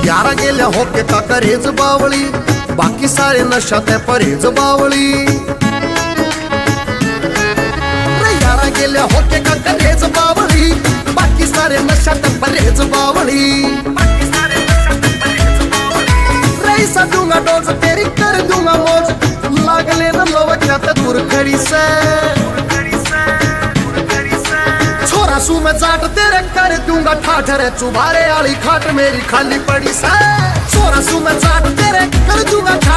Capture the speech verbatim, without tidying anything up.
यारा गेल्या होके का करेज बावळी, बाकी सारे नशा ते परेज बावळी। यारा गेल्या होके का करेज बावळी, बाकी सारे नशा ते परेज बावळी। रईसा दूंगा डोज तेरी कर दूंगा मौज, लागले न लवक्या ते दूर खड़ी से। छोरा सू मैं जाट तेरे कर दूंगा ठाठ रे, चुबारे आली खाट मेरी खाली पड़ी से। छोरा सू मैं जाट तेरे कर दूंगा ठाठ